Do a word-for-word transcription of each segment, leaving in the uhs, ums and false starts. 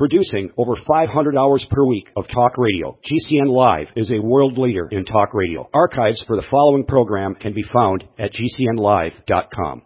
Producing over five hundred hours per week of talk radio, G C N Live is a world leader in talk radio. Archives for the following program can be found at G C N live dot com.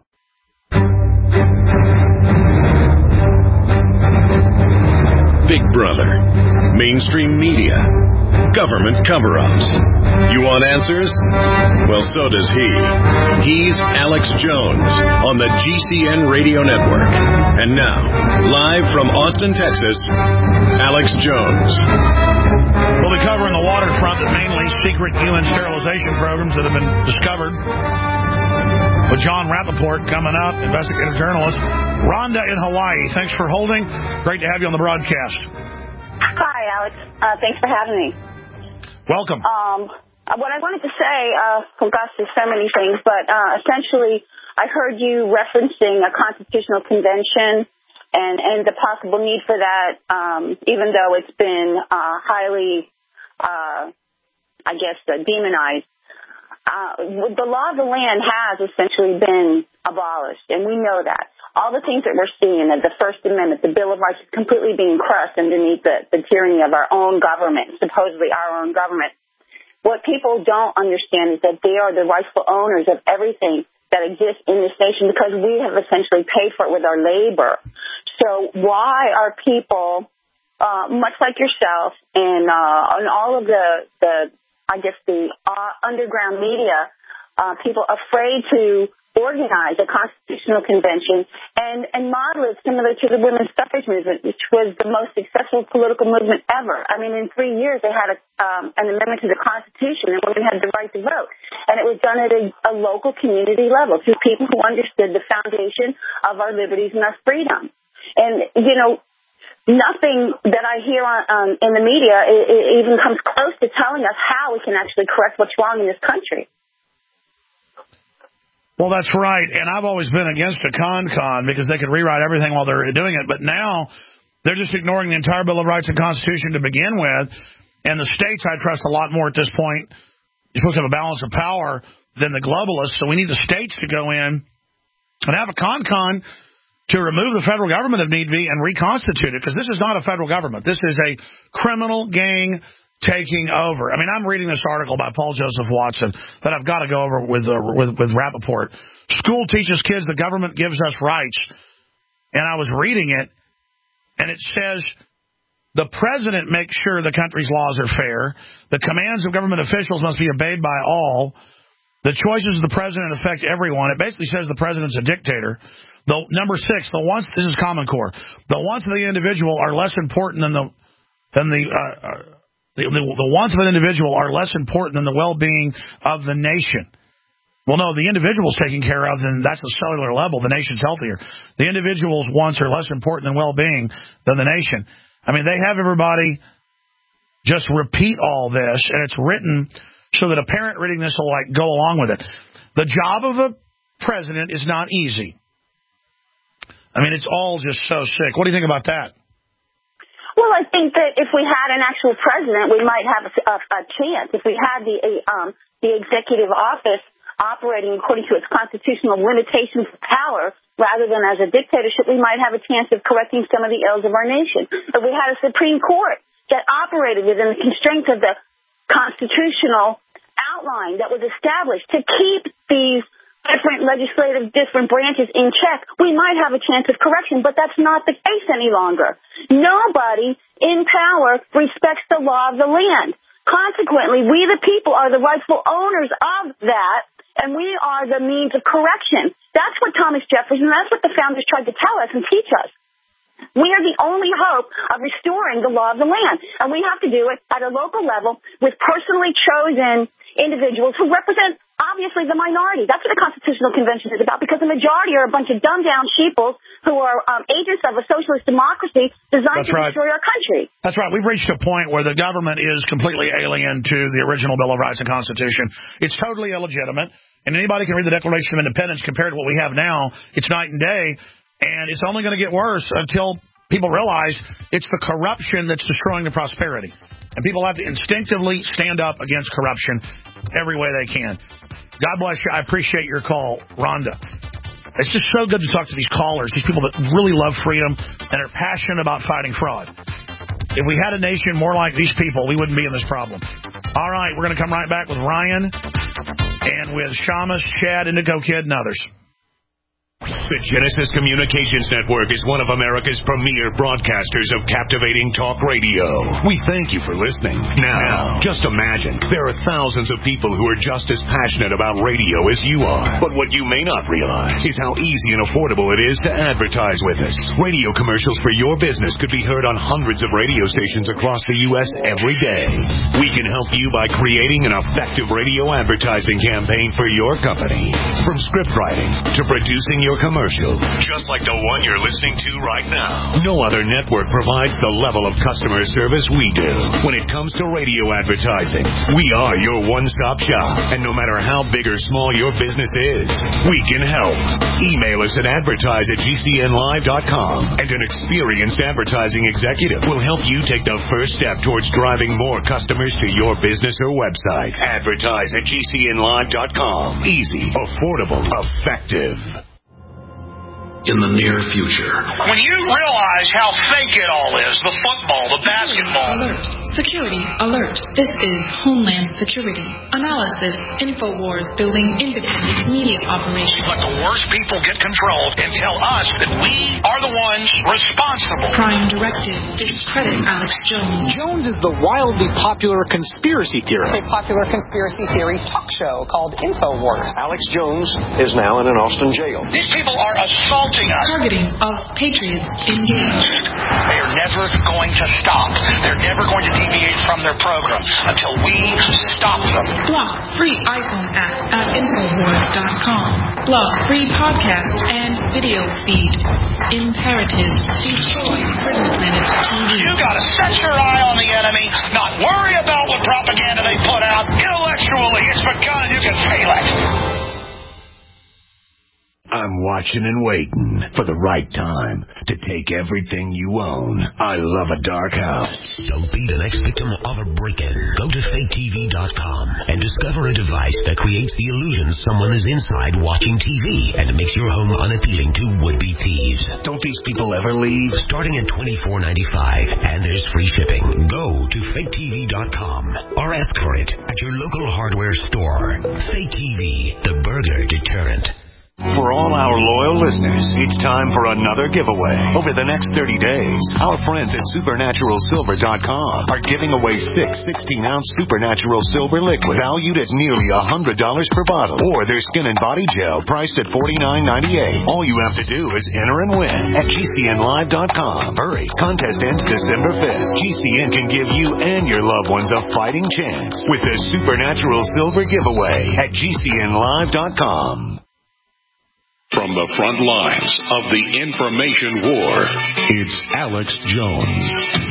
Big Brother, mainstream media, government cover-ups. You want answers? Well, so does he. He's Alex Jones on the G C N Radio Network. And now, live from Austin, Texas, Alex Jones. We'll be covering the waterfront, the mainly secret U N sterilization programs that have been discovered. With John Rappaport coming up, investigative journalist. Rhonda in Hawaii, thanks for holding. Great to have you on the broadcast. Hi, Alex. Uh, thanks for having me. Welcome. Um, what I wanted to say, uh, oh gosh, there's so many things, but uh, essentially, I heard you referencing a constitutional convention and, and the possible need for that, um, even though it's been uh, highly, uh, I guess, uh, demonized. Uh, the law of the land has essentially been abolished, and we know that. All the things that we're seeing, the First Amendment, the Bill of Rights, is completely being crushed underneath the, the tyranny of our own government, supposedly our own government. What people don't understand is that they are the rightful owners of everything that exists in this nation because we have essentially paid for it with our labor. So why are people, uh, much like yourself and, uh, and all of the, the I guess the uh, underground media, uh, people afraid to organize a constitutional convention and, and model it similar to the women's suffrage movement, which was the most successful political movement ever. I mean, in three years, they had a, um, an amendment to the Constitution, and women had the right to vote. And it was done at a, a local community level through people who understood the foundation of our liberties and our freedom. And, you know, nothing that I hear on, um, in the media it, it even comes close to telling us how we can actually correct what's wrong in this country. Well, that's right. And I've always been against a con-con because they could rewrite everything while they're doing it. But now they're just ignoring the entire Bill of Rights and Constitution to begin with. And the states I trust a lot more at this point. You're supposed to have a balance of power than the globalists. So we need the states to go in and have a con-con to remove the federal government if need be and reconstitute it, because this is not a federal government. This is a criminal gang taking over. I mean, I'm reading this article by Paul Joseph Watson that I've got to go over with uh, with, with Rappaport. School teaches kids the government gives us rights. And I was reading it, and it says the president makes sure the country's laws are fair. The commands of government officials must be obeyed by all. The choices of the president affect everyone. It basically says the president's a dictator. The number six, the wants, this is Common Core. The wants of the individual are less important than the than the, uh, the, the the wants of an individual are less important than the well-being of the nation. Well, no, the individual's taken care of, then that's a cellular level. The nation's healthier. The individual's wants are less important than well-being than the nation. I mean, they have everybody just repeat all this, and it's written so that a parent reading this will like go along with it. The job of a president is not easy. I mean, it's all just so sick. What do you think about that? Well, I think that if we had an actual president, we might have a, a, a chance. If we had the um, the executive office operating according to its constitutional limitations of power, rather than as a dictatorship, we might have a chance of correcting some of the ills of our nation. If we had a Supreme Court that operated within the constraints of the constitutional outline that was established to keep these different legislative, different branches in check, we might have a chance of correction, but that's not the case any longer. Nobody in power respects the law of the land. Consequently, we the people are the rightful owners of that, and we are the means of correction. That's what Thomas Jefferson, that's what the founders tried to tell us and teach us. We are the only hope of restoring the law of the land, and we have to do it at a local level with personally chosen individuals who represent, obviously, the minority. That's what the Constitutional Convention is about, because the majority are a bunch of dumbed-down sheeples who are um, agents of a socialist democracy designed That's to right. destroy our country. That's right. We've reached a point where the government is completely alien to the original Bill of Rights and Constitution. It's totally illegitimate, and anybody can read the Declaration of Independence compared to what we have now. It's night and day, and it's only going to get worse until people realize it's the corruption that's destroying the prosperity. And people have to instinctively stand up against corruption every way they can. God bless you. I appreciate your call, Rhonda. It's just so good to talk to these callers, these people that really love freedom and are passionate about fighting fraud. If we had a nation more like these people, we wouldn't be in this problem. All right, we're going to come right back with Ryan and with Shamus, Chad, Indigo Kid, and others. The Genesis Communications Network is one of America's premier broadcasters of captivating talk radio. We thank you for listening. Now, just imagine, there are thousands of people who are just as passionate about radio as you are. But what you may not realize is how easy and affordable it is to advertise with us. Radio commercials for your business could be heard on hundreds of radio stations across the U S every day. We can help you by creating an effective radio advertising campaign for your company. From script writing to producing your commercial, just like the one you're listening to right now. No other network provides the level of customer service we do. When it comes to radio advertising, we are your one-stop shop. And no matter how big or small your business is, we can help. Email us at advertise at G C N live dot com, and an experienced advertising executive will help you take the first step towards driving more customers to your business or website. Advertise at G C N live dot com. Easy, affordable, effective. In the near future. When you realize how fake it all is, the football, the basketball. Alert. Security alert. This is Homeland Security. Analysis. InfoWars building independent media operation. Let the worst people get control and tell us that we are the ones responsible. Prime Directive. Discredit Alex Jones. Jones is the wildly popular conspiracy theorist. It's a popular conspiracy theory talk show called InfoWars. Alex Jones is now in an Austin jail. These people are assaulting us. Targeting of patriots engaged. They are never going to stop. They're never going to deviate from their program until we stop them. Block free iPhone app at Infowars dot com. Block free podcast and video feed. Imperative. Destroy Prison Planet T V. You gotta set your eye on the enemy, not worry about what propaganda they put out. Intellectually, it's begun and you can feel it. I'm watching and waiting for the right time to take everything you own. I love a dark house. Don't be the next victim of a break-in. Go to fake T V dot com and discover a device that creates the illusion someone is inside watching T V and makes your home unappealing to would-be thieves. Don't these people ever leave? Starting at twenty-four ninety-five, and there's free shipping. Go to fake T V dot com or ask for it at your local hardware store. Fake T V, the burglar deterrent. For all our loyal listeners, it's time for another giveaway. Over the next thirty days, our friends at supernatural silver dot com are giving away six sixteen-ounce Supernatural Silver liquid valued at nearly one hundred dollars per bottle, or their skin and body gel priced at forty-nine ninety-eight. All you have to do is enter and win at G C N live dot com. Hurry, contest ends December fifth. G C N can give you and your loved ones a fighting chance with the Supernatural Silver giveaway at G C N live dot com. From the front lines of the information war, it's Alex Jones.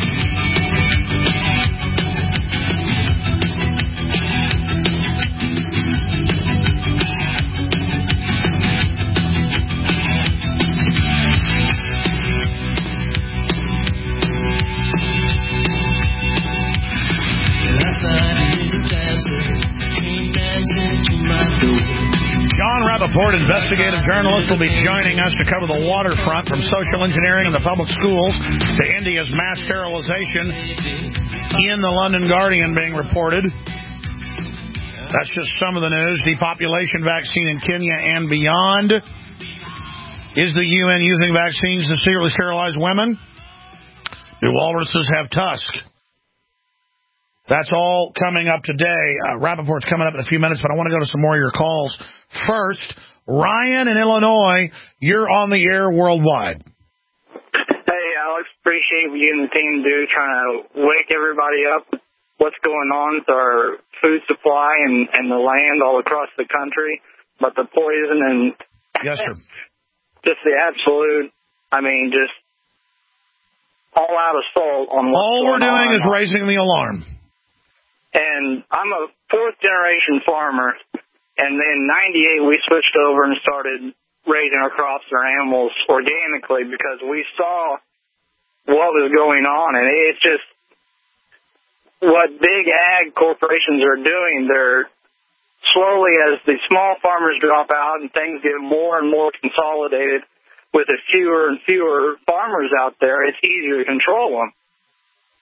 John Rappaport, investigative journalist, will be joining us to cover the waterfront, from social engineering in the public schools to India's mass sterilization in the London Guardian being reported. That's just some of the news. Depopulation vaccine in Kenya and beyond. Is the U N using vaccines to secretly sterilize women? Do walruses have tusks? That's all coming up today. Uh, Rappaport's coming up in a few minutes, but I want to go to some more of your calls. First, Ryan in Illinois, you're on the air worldwide. Hey, Alex, appreciate what you and the team do, trying to wake everybody up what's going on with our food supply and, and the land all across the country. But the poison and yes, sir. just the absolute, I mean, just all-out assault on what's all we're going doing on. is raising the alarm. And I'm a fourth-generation farmer, and then in ninety-eight we switched over and started raising our crops or animals organically because we saw what was going on. And it's just what big ag corporations are doing. They're slowly, as the small farmers drop out and things get more and more consolidated with a fewer and fewer farmers out there, it's easier to control them.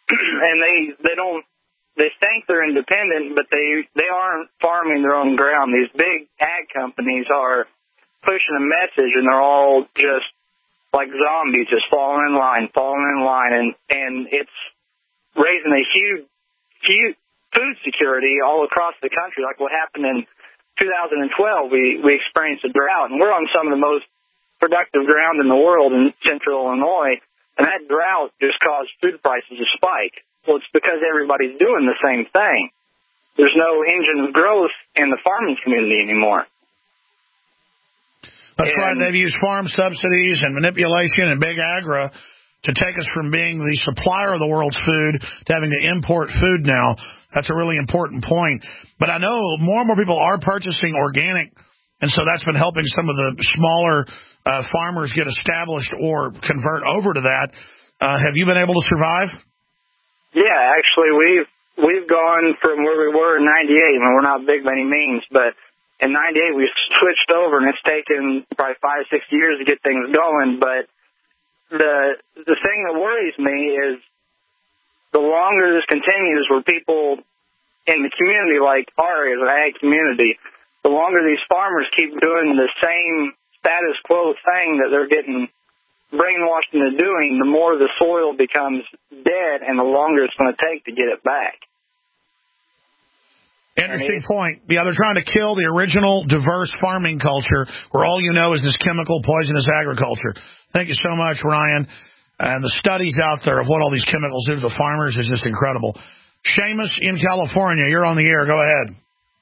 and they they don't they think they're independent, but they they aren't farming their own ground. These big ag companies are pushing a message, and they're all just like zombies, just falling in line, falling in line, and and it's raising a huge huge food security all across the country. Like what happened in two thousand twelve, we we experienced a drought, and we're on some of the most productive ground in the world in central Illinois, and that drought just caused food prices to spike. Well, it's because everybody's doing the same thing. There's no engine of growth in the farming community anymore. That's and, right. They've used farm subsidies and manipulation and big agri to take us from being the supplier of the world's food to having to import food now. That's a really important point. But I know more and more people are purchasing organic, and so that's been helping some of the smaller uh, farmers get established or convert over to that. Uh, have you been able to survive? Yeah, actually, we've we've gone from where we were in ninety-eight. I mean, we're not big by any means, but in ninety-eight we switched over, and it's taken probably five, six years to get things going. But the the thing that worries me is the longer this continues, where people in the community, like our area, the ag community, the longer these farmers keep doing the same status quo thing that they're getting brainwashed into doing, the more the soil becomes dead and the longer it's going to take to get it back. Interesting point. Yeah, they're trying to kill the original diverse farming culture where all you know is this chemical, poisonous agriculture. Thank you so much, Ryan. And the studies out there of what all these chemicals do to the farmers is just incredible. Seamus in California, you're on the air. Go ahead.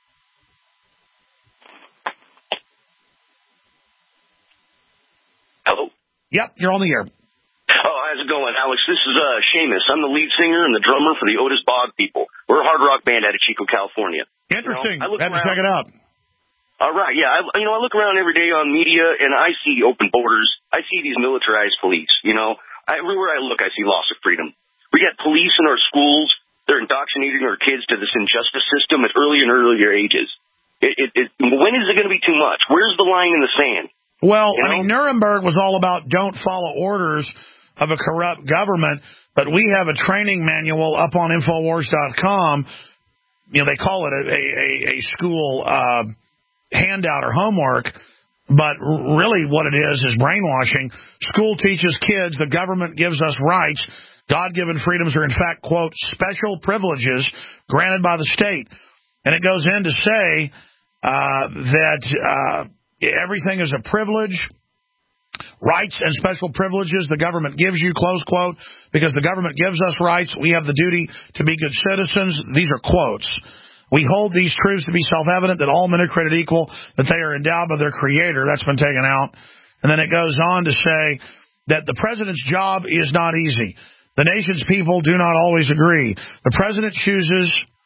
Hello? Yep, you're on the air. Oh, how's it going, Alex? This is uh, Seamus. I'm the lead singer and the drummer for the Otis Bog People. We're a hard rock band out of Chico, California. Interesting. You know, I look Have to around, check it out. All right, yeah. I, you know, I look around every day on media, and I see open borders. I see these militarized police, you know. I, everywhere I look, I see loss of freedom. We got police in our schools. They're indoctrinating our kids to this injustice system at early and earlier ages. It, it, it, when is it going to be too much? Where's the line in the sand? Well, you know? I mean, Nuremberg was all about don't follow orders of a corrupt government, but we have a training manual up on Infowars dot com. You know, they call it a, a, a school uh, handout or homework, but really what it is is brainwashing. School teaches kids the government gives us rights. God-given freedoms are, in fact, quote, special privileges granted by the state. And it goes in to say uh, that uh, everything is a privilege. Rights and special privileges the government gives you, close quote, because the government gives us rights. We have the duty to be good citizens. These are quotes. We hold these truths to be self-evident that all men are created equal, that they are endowed by their creator. That's been taken out. And then it goes on to say that the president's job is not easy. The nation's people do not always agree. The president chooses,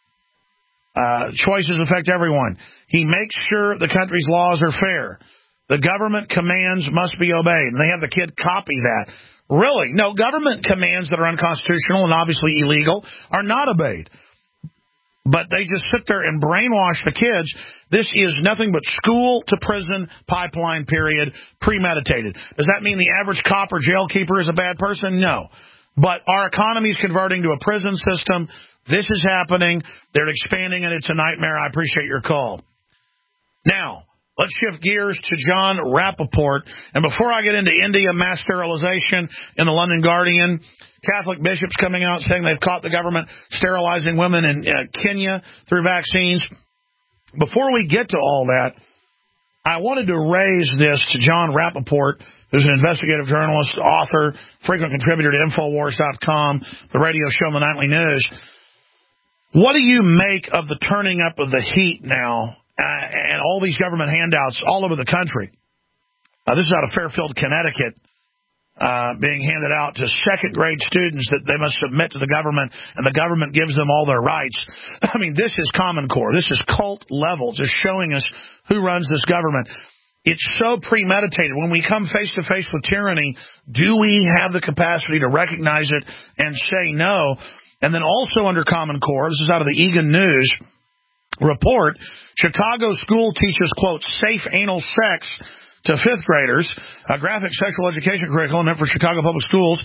uh, choices affect everyone. He makes sure the country's laws are fair. The government commands must be obeyed. And they have the kid copy that. Really? No, government commands that are unconstitutional and obviously illegal are not obeyed. But they just sit there and brainwash the kids. This is nothing but school to prison pipeline, period, premeditated. Does that mean the average cop or jail keeper is a bad person? No. But our economy is converting to a prison system. This is happening. They're expanding it. It's a nightmare. I appreciate your call. Now, let's shift gears to John Rappaport. And before I get into India mass sterilization in the London Guardian, Catholic bishops coming out saying they've caught the government sterilizing women in uh, Kenya through vaccines. Before we get to all that, I wanted to raise this to John Rappaport, who's an investigative journalist, author, frequent contributor to Infowars dot com, the radio show and the nightly news. What do you make of the turning up of the heat now uh, and all these government handouts all over the country? Uh, this is out of Fairfield, Connecticut. Uh, being handed out to second-grade students that they must submit to the government, and the government gives them all their rights. I mean, this is Common Core. This is cult level, just showing us who runs this government. It's so premeditated. When we come face-to-face with tyranny, do we have the capacity to recognize it and say no? And then also under Common Core, this is out of the Egan News report, Chicago school teaches, quote, safe anal sex to fifth graders, a graphic sexual education curriculum meant for Chicago public schools,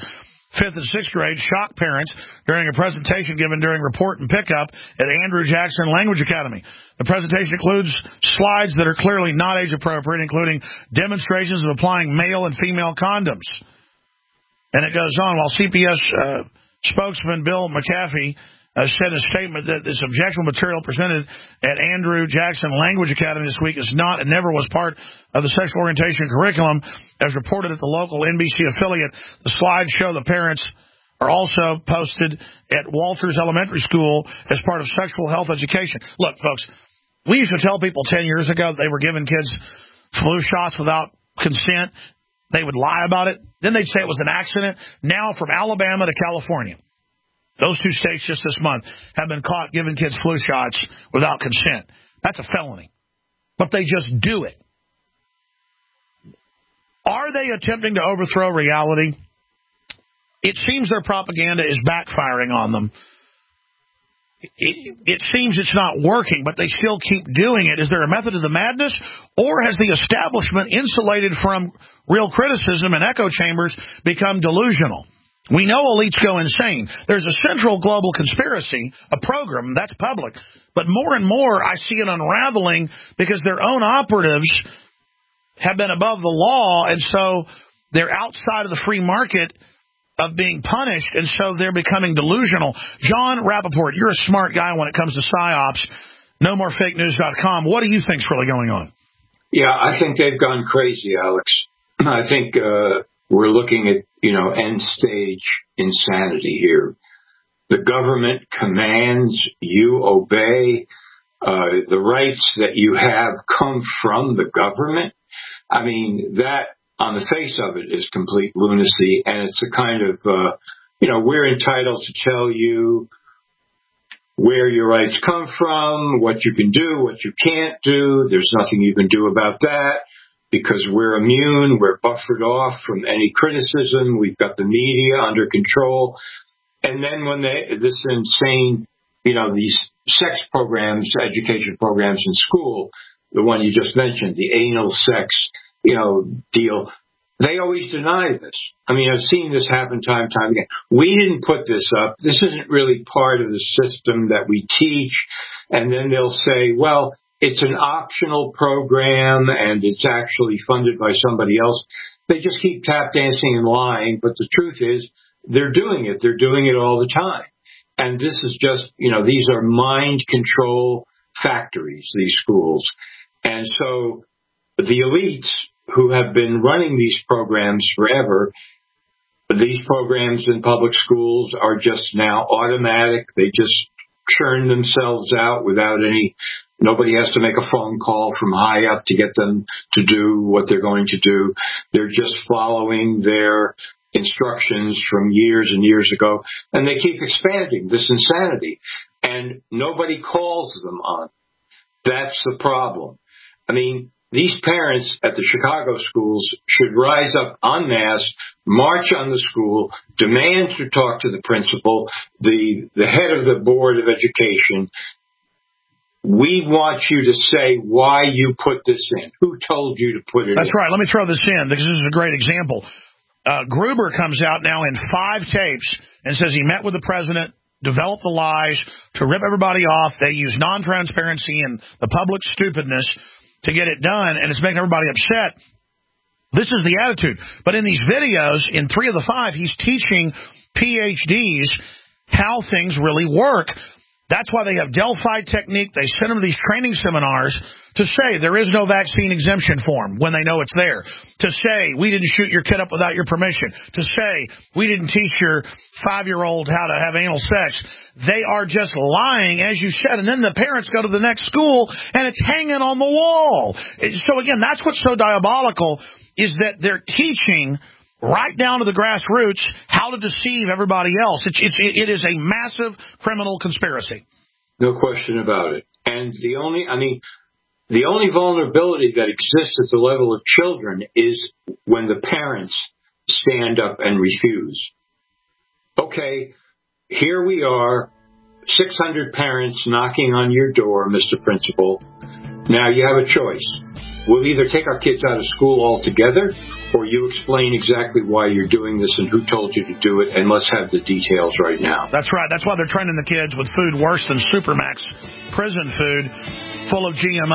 fifth and sixth grade shocked parents during a presentation given during report and pickup at Andrew Jackson Language Academy. The presentation includes slides that are clearly not age appropriate, including demonstrations of applying male and female condoms. And it goes on. While C P S uh, spokesman Bill McAfee uh, said in a statement that this objectionable material presented at Andrew Jackson Language Academy this week is not and never was part of the sexual orientation curriculum, as reported at the local N B C affiliate. The slides show the parents are also posted at Walters Elementary School as part of sexual health education. Look, folks, we used to tell people ten years ago that they were giving kids flu shots without consent. They would lie about it. Then they'd say it was an accident. Now, from Alabama to California, those two states just this month have been caught giving kids flu shots without consent. That's a felony. But they just do it. Are they attempting to overthrow reality? It seems their propaganda is backfiring on them. It, it seems it's not working, but they still keep doing it. Is there a method to the madness? Or has the establishment, insulated from real criticism and echo chambers, become delusional? We know elites go insane. There's a central global conspiracy, a program, that's public. But more and more, I see it unraveling because their own operatives have been above the law, and so they're outside of the free market of being punished, and so they're becoming delusional. John Rappaport, you're a smart guy when it comes to PsyOps. no more fake news dot com. What do you think's really going on? Yeah, I think they've gone crazy, Alex. I think uh, we're looking at, you know, end-stage insanity here. The government commands, you obey. Uh, the rights that you have come from the government. I mean, that, on the face of it, is complete lunacy, and it's a kind of, uh, you know, we're entitled to tell you where your rights come from, what you can do, what you can't do. There's nothing you can do about that because we're immune. We're buffered off from any criticism. We've got the media under control. And then when they, this insane, you know, these sex programs, education programs in school, the one you just mentioned, the anal sex, you know, deal, they always deny this. I mean, I've seen this happen time and time again. We didn't put this up. This isn't really part of the system that we teach. And then they'll say, well, it's an optional program and it's actually funded by somebody else. They just keep tap dancing and lying. But the truth is, they're doing it. They're doing it all the time. And this is just, you know, these are mind control factories, these schools. And so the elites who have been running these programs forever, these programs in public schools are just now automatic. They just churn themselves out without any, nobody has to make a phone call from high up to get them to do what they're going to do. They're just following their instructions from years and years ago, and they keep expanding this insanity, and nobody calls them on. That's the problem. I mean, these parents at the Chicago schools should rise up en masse, march on the school, demand to talk to the principal, the, the head of the Board of Education. We want you to say why you put this in. Who told you to put it That's in? That's right. Let me throw this in because this is a great example. Uh, Gruber comes out now in five tapes and says he met with the president, developed the lies to rip everybody off. They use non-transparency and the public stupidness to get it done, and it's making everybody upset. This is the attitude. But in these videos, in three of the five, he's teaching P H Ds how things really work. That's why they have Delphi technique. They send them to these training seminars to say there is no vaccine exemption form when they know it's there. To say we didn't shoot your kid up without your permission. To say we didn't teach your five-year-old how to have anal sex. They are just lying, as you said. And then the parents go to the next school, and it's hanging on the wall. So, again, that's what's so diabolical is that they're teaching right down to the grassroots how to deceive everybody else. It's, it's, it is a massive criminal conspiracy. No question about it. And the only, I mean, the only vulnerability that exists at the level of children is when the parents stand up and refuse. Okay, here we are, six hundred parents knocking on your door, Mister Principal. Now you have a choice. we'll either take our kids out of school altogether, or you explain exactly why you're doing this and who told you to do it, and let's have the details right now. That's right. That's why they're training the kids with food worse than Supermax prison food, full of G M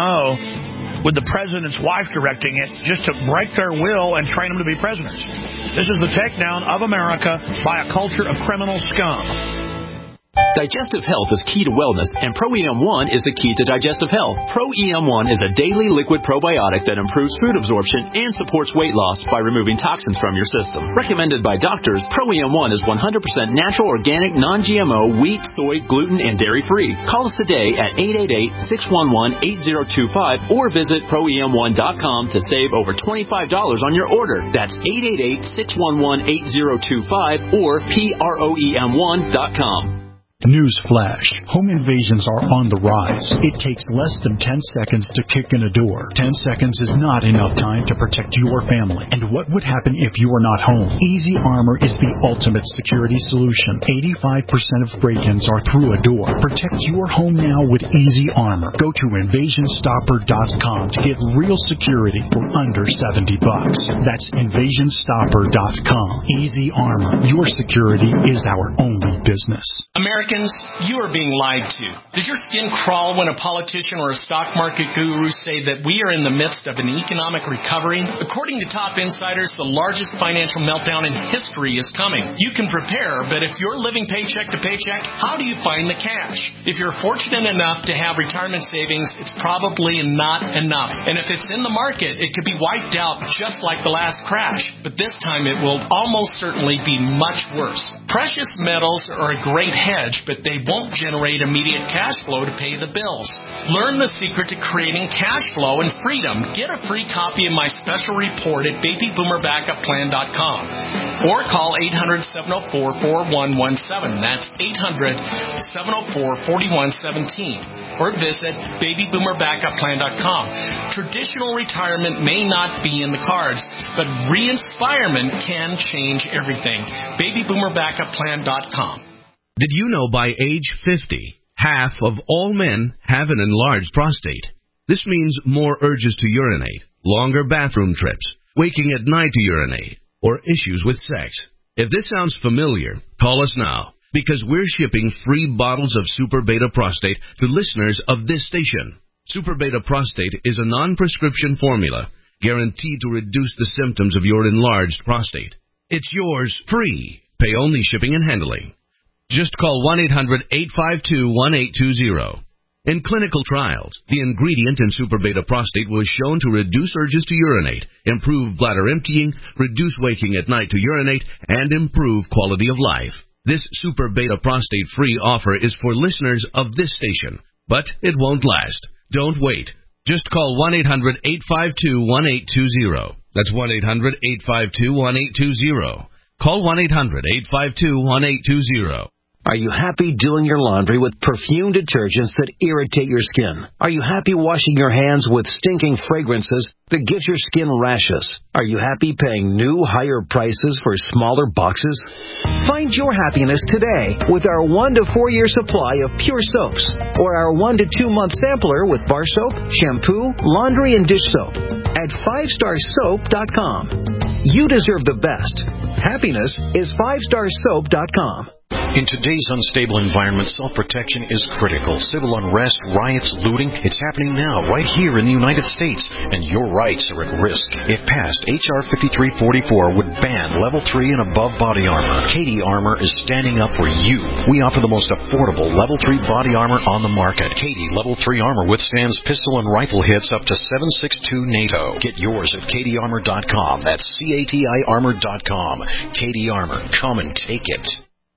O, with the president's wife directing it, just to break their will and train them to be prisoners. This is the takedown of America by a culture of criminal scum. Digestive health is key to wellness, and Pro E M one is the key to digestive health. Pro E M one is a daily liquid probiotic that improves food absorption and supports weight loss by removing toxins from your system. Recommended by doctors, Pro E M one is one hundred percent natural, organic, non-G M O, wheat, soy, gluten, and dairy-free. Call us today at eight eight eight, six one one, eight zero two five or visit pro e m one dot com to save over twenty-five dollars on your order. That's eight eight eight, six one one, eight zero two five or pro e m one dot com. Newsflash. Home invasions are on the rise. It takes less than ten seconds to kick in a door. ten seconds is not enough time to protect your family. And what would happen if you are not home? Easy Armor is the ultimate security solution. eighty-five percent of break-ins are through a door. Protect your home now with Easy Armor. Go to invasion stopper dot com to get real security for under seventy bucks. That's invasion stopper dot com. Easy Armor. Your security is our only business. Americans, you are being lied to. Does your skin crawl when a politician or a stock market guru say that we are in the midst of an economic recovery? According to top insiders, the largest financial meltdown in history is coming. You can prepare, but if you're living paycheck to paycheck, how do you find the cash? If you're fortunate enough to have retirement savings, it's probably not enough. And if it's in the market, it could be wiped out just like the last crash. But this time it will almost certainly be much worse. Precious metals are a great hedge, but they won't generate immediate cash flow to pay the bills. Learn the secret to creating cash flow and freedom. Get a free copy of my special report at baby boomer backup plan dot com or call eight hundred, seven oh four, four one one seven. That's eight hundred, seven oh four, four one one seven or visit baby boomer backup plan dot com. Traditional retirement may not be in the cards, but re-inspirement can change everything. baby boomer backup plan dot com. Did you know by age fifty, half of all men have an enlarged prostate? This means more urges to urinate, longer bathroom trips, waking at night to urinate, or issues with sex. If this sounds familiar, call us now, because we're shipping free bottles of Super Beta Prostate to listeners of this station. Super Beta Prostate is a non-prescription formula guaranteed to reduce the symptoms of your enlarged prostate. It's yours free. Pay only shipping and handling. Just call one eight hundred, eight five two, one eight two zero. In clinical trials, the ingredient in Super Beta Prostate was shown to reduce urges to urinate, improve bladder emptying, reduce waking at night to urinate, and improve quality of life. This Super Beta Prostate free offer is for listeners of this station, but it won't last. Don't wait. Just call one eight hundred, eight five two, one eight two zero. That's one eight hundred, eight five two, one eight two zero. Call one eight hundred, eight five two, one eight two zero. Are you happy doing your laundry with perfume detergents that irritate your skin? Are you happy washing your hands with stinking fragrances that gives your skin rashes? Are you happy paying new, higher prices for smaller boxes? Find your happiness today with our one to four year supply of pure soaps or our one to two month sampler with bar soap, shampoo, laundry, and dish soap at five star soap dot com. You deserve the best. Happiness is five star soap dot com. In today's unstable environment, self-protection is critical. Civil unrest, riots, looting, it's happening now, right here in the United States, and your rights are at risk. If passed, H R fifty-three forty-four would ban level three and above body armor. Katie Armor is standing up for you. We offer the most affordable level three body armor on the market. Katie level three armor withstands pistol and rifle hits up to seven six two NATO. Get yours at katie armor dot com. That's C A T I armor dot com. Katie Armor. Come and take it.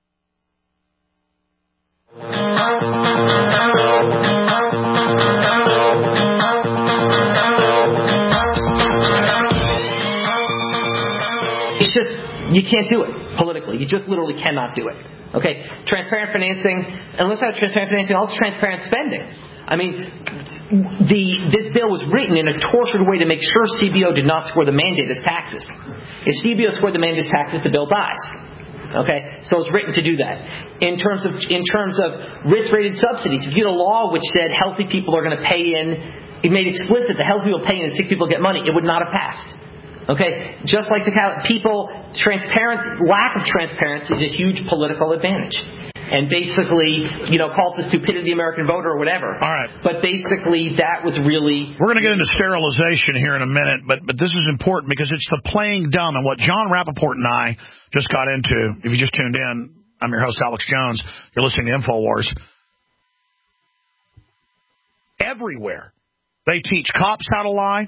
It's just, you can't do it politically. You just literally cannot do it. Okay? Transparent financing, unless I have transparent financing, also transparent spending. I mean, the this bill was written in a tortured way to make sure C B O did not score the mandate as taxes. If C B O scored the mandate as taxes, the bill dies. Okay, so it's written to do that. In terms of in terms of risk-rated subsidies, if you had a law which said healthy people are going to pay in it made explicit to help people pay and sick people get money, it would not have passed. Okay? Just like the people, transparent, lack of transparency is a huge political advantage. And basically, you know, call it the stupidity of the American voter or whatever. All right. But basically, that was really... We're going to get into sterilization here in a minute, but but this is important because it's the playing dumb. And what John Rappaport and I just got into, if you just tuned in, I'm your host, Alex Jones. You're listening to InfoWars. Everywhere, they teach cops how to lie.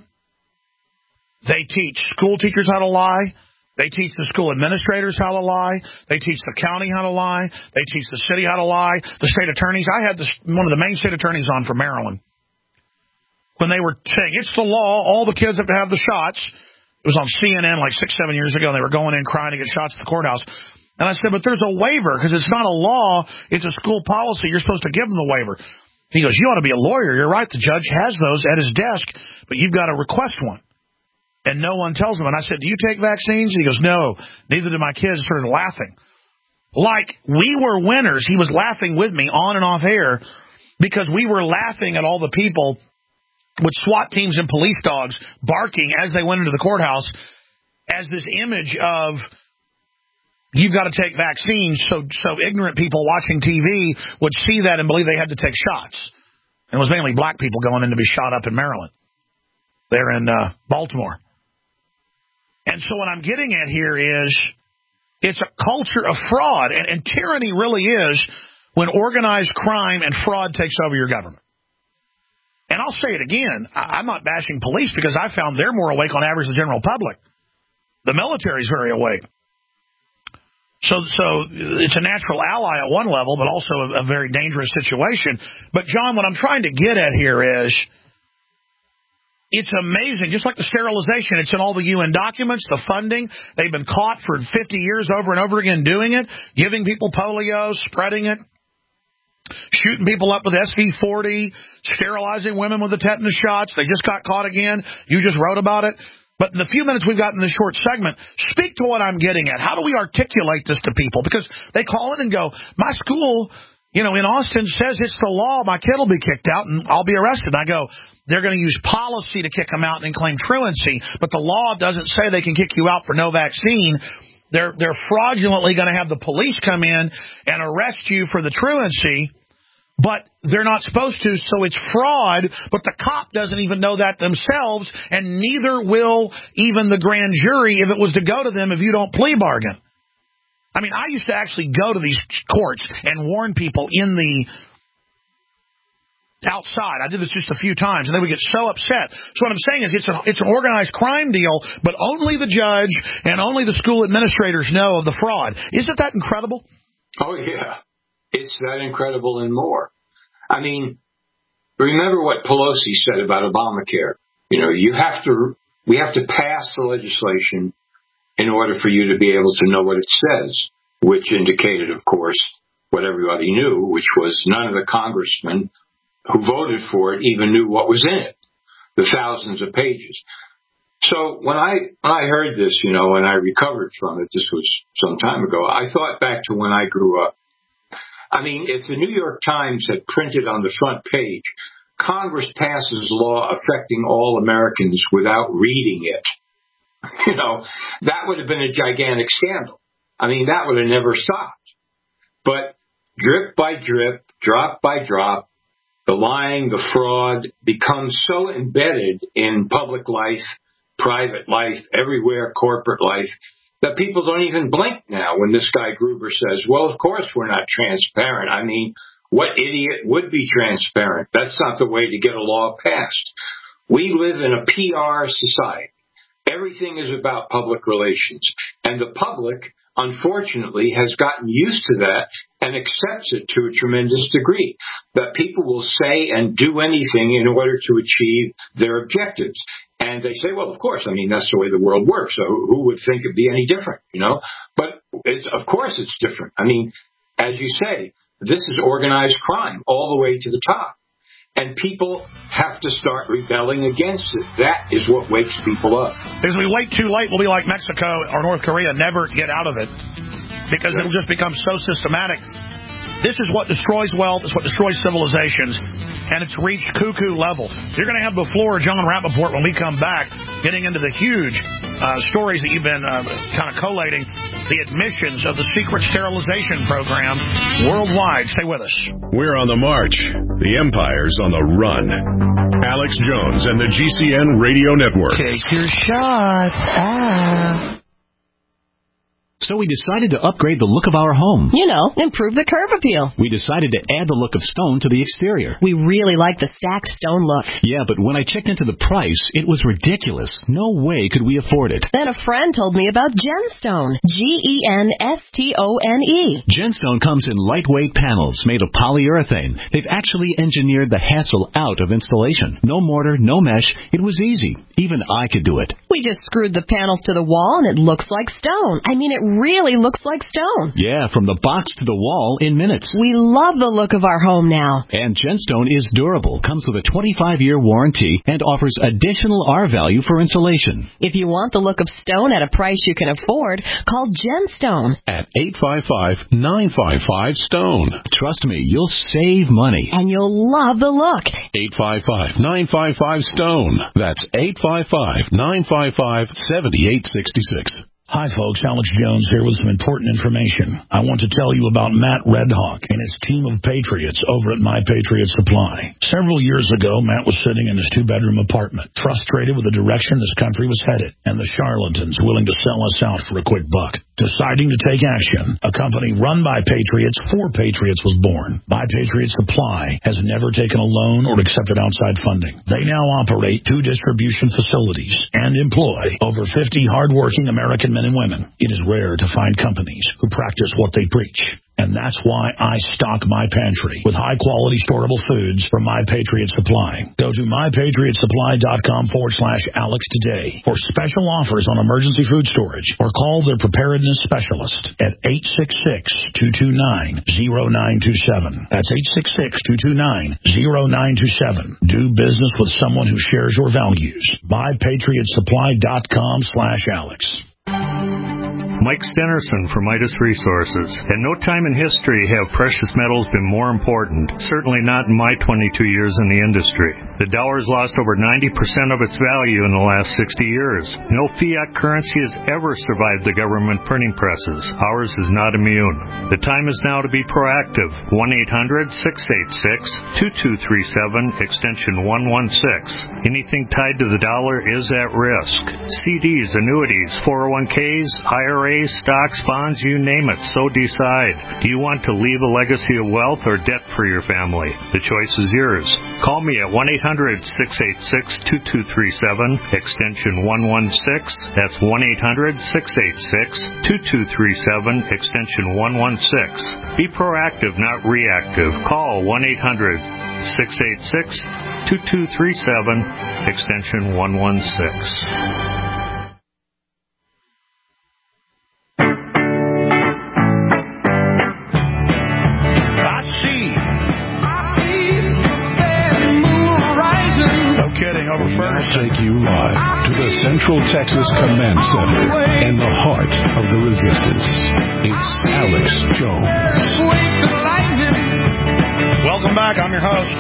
They teach school teachers how to lie. They teach the school administrators how to lie. They teach the county how to lie. They teach the city how to lie. The state attorneys. I had this, one of the main state attorneys on from Maryland when they were saying, it's the law, all the kids have to have the shots. It was on C N N like six, seven years ago. And they were going in crying to get shots at the courthouse. And I said, but there's a waiver because it's not a law. It's a school policy. You're supposed to give them the waiver. He goes, you ought to be a lawyer. You're right. The judge has those at his desk, but you've got to request one. And no one tells him. And I said, do you take vaccines? He goes, no, neither do my kids. Started laughing. Like we were winners. He was laughing with me on and off air because we were laughing at all the people with SWAT teams and police dogs barking as they went into the courthouse as this image of you've got to take vaccines. So, so ignorant people watching T V would see that and believe they had to take shots. And it was mainly black people going in to be shot up in Maryland. They're in uh, Baltimore. And so what I'm getting at here is it's a culture of fraud, and, and tyranny really is when organized crime and fraud takes over your government. And I'll say it again, I, I'm not bashing police because I found they're more awake on average than the general public. The military's very awake. So so it's a natural ally at one level, but also a, a very dangerous situation. But, John, what I'm trying to get at here is it's amazing, just like the sterilization. It's in all the U N documents, the funding. They've been caught for fifty years over and over again doing it, giving people polio, spreading it, shooting people up with S V forty, sterilizing women with the tetanus shots. They just got caught again. You just wrote about it. But in the few minutes we've got in this short segment, speak to what I'm getting at. How do we articulate this to people? Because they call in and go, my school, you know, in Austin says it's the law. My kid will be kicked out and I'll be arrested. And I go, they're going to use policy to kick them out and claim truancy, but the law doesn't say they can kick you out for no vaccine. They're they're fraudulently going to have the police come in and arrest you for the truancy, but they're not supposed to, so it's fraud, but the cop doesn't even know that themselves, and neither will even the grand jury if it was to go to them if you don't plea bargain. I mean, I used to actually go to these courts and warn people in the outside. I did this just a few times, and they would get so upset. So what I'm saying is it's, a, it's an organized crime deal, but only the judge and only the school administrators know of the fraud. Isn't that incredible? Oh, yeah. It's that incredible and more. I mean, remember what Pelosi said about Obamacare. You know, you have to, we have to pass the legislation in order for you to be able to know what it says, which indicated, of course, what everybody knew, which was none of the congressmen who voted for it even knew what was in it, the thousands of pages. So when I when I heard this, you know, when I recovered from it, this was some time ago, I thought back to when I grew up. I mean, if the New York Times had printed on the front page, Congress passes law affecting all Americans without reading it, you know, that would have been a gigantic scandal. I mean, that would have never stopped. But drip by drip, drop by drop, the lying, the fraud becomes so embedded in public life, private life, everywhere, corporate life, that people don't even blink now when this guy Gruber says, well, of course we're not transparent. I mean, what idiot would be transparent? That's not the way to get a law passed. We live in a P R society. Everything is about public relations. And the public, unfortunately, has gotten used to that and accepts it to a tremendous degree, that people will say and do anything in order to achieve their objectives. And they say, well, of course, I mean, that's the way the world works. So who would think it'd be any different, you know? But it's, of course it's different. I mean, as you say, this is organized crime all the way to the top. And people have to start rebelling against it. That is what wakes people up. If we wait too late, we'll be like Mexico or North Korea, never get out of it, because it'll just become so systematic. This is what destroys wealth. It's what destroys civilizations. And it's reached cuckoo level. You're going to have the floor, John Rappaport, when we come back, getting into the huge uh, stories that you've been uh, kind of collating, the admissions of the secret sterilization program worldwide. Stay with us. We're on the march. The empire's on the run. Alex Jones and the G C N Radio Network. Take your shot. Ah. So we decided to upgrade the look of our home. You know, improve the curb appeal. We decided to add the look of stone to the exterior. We really like the stacked stone look. Yeah, but when I checked into the price, it was ridiculous. No way could we afford it. Then a friend told me about Genstone. G E N S T O N E. Genstone comes in lightweight panels made of polyurethane. They've actually engineered the hassle out of installation. No mortar, no mesh. It was easy. Even I could do it. We just screwed the panels to the wall and it looks like stone. I mean, it really looks like stone. Yeah, from the box to the wall in minutes. We love the look of our home now. And Genstone is durable, comes with a twenty-five year warranty, and offers additional R value for insulation. If you want the look of stone at a price you can afford, call Genstone at eight five five, nine five five, STONE. Trust me, you'll save money. And you'll love the look. eight five five, nine five five, STONE. That's eight five five, nine five five, seven eight six six. Hi, folks. Alex Jones here with some important information. I want to tell you about Matt Redhawk and his team of patriots over at My Patriot Supply. Several years ago, Matt was sitting in his two-bedroom apartment, frustrated with the direction this country was headed and the charlatans willing to sell us out for a quick buck. Deciding to take action, a company run by patriots for patriots was born. My Patriot Supply has never taken a loan or accepted outside funding. They now operate two distribution facilities and employ over fifty hardworking American men and women. It is rare to find companies who practice what they preach. And that's why I stock my pantry with high-quality storable foods from My Patriot Supply. Go to mypatriotsupply.com forward slash Alex today for special offers on emergency food storage, or call their preparedness specialist at eight six six, two two nine, zero nine two seven. That's eight six six, two two nine, zero nine two seven. Do business with someone who shares your values. mypatriotsupply.com slash Alex. Mike Stenerson from Midas Resources. At no time in history have precious metals been more important, certainly not in my twenty-two years in the industry. The dollar's lost over ninety percent of its value in the last sixty years. No fiat currency has ever survived the government printing presses. Ours is not immune. The time is now to be proactive. one eight hundred, six eight six, two two three seven, extension one one six. Anything tied to the dollar is at risk. C Ds, annuities, four oh one Ks, I R As, stocks, bonds, you name it, so decide. Do you want to leave a legacy of wealth or debt for your family? The choice is yours. Call me at one eight hundred, six eight six, two two three seven, extension one one six. That's one eight hundred, six eight six, two two three seven, extension one one six. Be proactive, not reactive. Call one eight hundred, six eight six, two two three seven, extension one one six. Take you live to the Central Texas Command Center and the heart of the resistance. It's Alex Jones. Welcome back. I'm your host.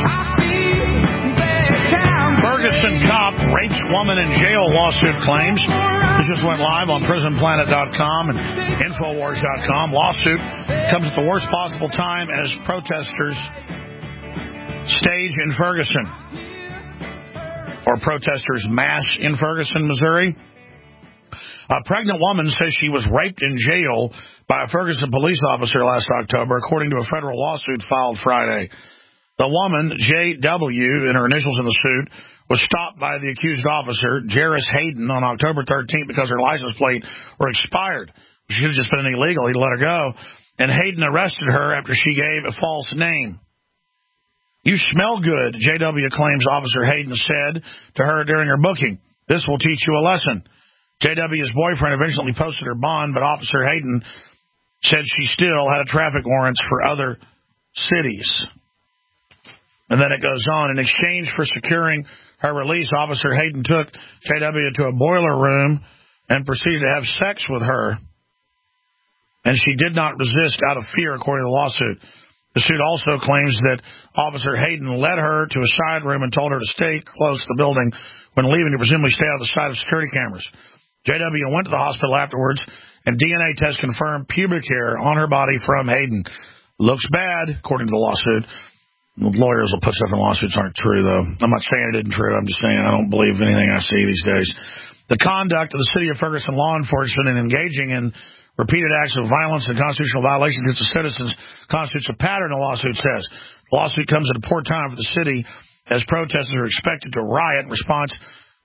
Ferguson cop rapes woman in jail lawsuit claims. This just went live on prison planet dot com and infowars dot com. Lawsuit comes at the worst possible time as protesters stage in Ferguson. Or protesters mass in Ferguson, Missouri. A pregnant woman says she was raped in jail by a Ferguson police officer last October, according to a federal lawsuit filed Friday. The woman, J W, in her initials in the suit, was stopped by the accused officer, Jairus Hayden, on October thirteenth because her license plate were expired. She should have just been illegal. He'd let her go. And Hayden arrested her after she gave a false name. You smell good, J W claims Officer Hayden said to her during her booking. This will teach you a lesson. J W's boyfriend eventually posted her bond, but Officer Hayden said she still had traffic warrants for other cities. And then it goes on. In exchange for securing her release, Officer Hayden took J W to a boiler room and proceeded to have sex with her. And she did not resist out of fear, according to the lawsuit. The suit also claims that Officer Hayden led her to a side room and told her to stay close to the building when leaving to presumably stay out of the sight of security cameras. J W went to the hospital afterwards, and D N A tests confirmed pubic hair on her body from Hayden. Looks bad, according to the lawsuit. Lawyers will put stuff in lawsuits aren't true, though. I'm not saying it isn't true. I'm just saying I don't believe anything I see these days. The conduct of the city of Ferguson law enforcement in engaging in repeated acts of violence and constitutional violations against the citizens constitutes a pattern, the lawsuit says. The lawsuit comes at a poor time for the city, as protesters are expected to riot in response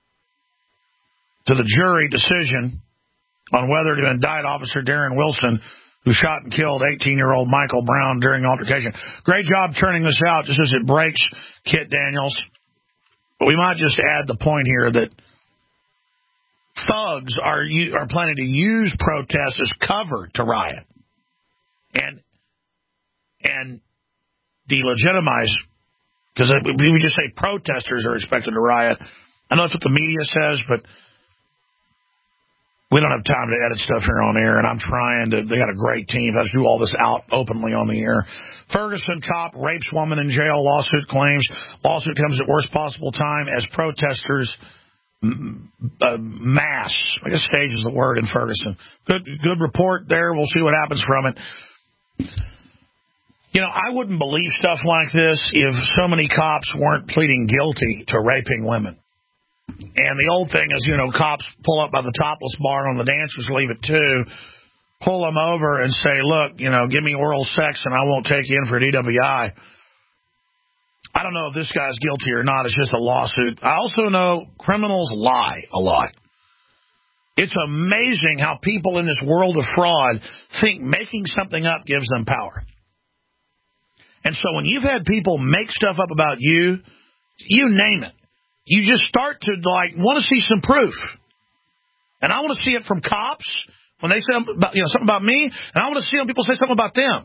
to the jury decision on whether to indict Officer Darren Wilson, who shot and killed eighteen-year-old Michael Brown during an altercation. Great job turning this out just as it breaks, Kit Daniels. But we might just add the point here that thugs are are planning to use protests as cover to riot and and delegitimize, because we just say protesters are expected to riot. I know that's what the media says, but we don't have time to edit stuff here on air, and I'm trying to. They got a great team. Let's do all this out openly on the air. Ferguson cop rapes woman in jail, lawsuit claims. Lawsuit comes at worst possible time as protesters uh, mass. I guess stage is the word in Ferguson. Good, good report there. We'll see what happens from it. You know, I wouldn't believe stuff like this if so many cops weren't pleading guilty to raping women. And the old thing is, you know, cops pull up by the topless bar on the dancers, leave it too, pull them over and say, look, you know, give me oral sex and I won't take you in for a D W I. I don't know if this guy's guilty or not. It's just a lawsuit. I also know criminals lie a lot. It's amazing how people in this world of fraud think making something up gives them power. And so when you've had people make stuff up about you, you name it, you just start to, like, want to see some proof. And I want to see it from cops when they say about, you know, something about me, and I want to see when people say something about them.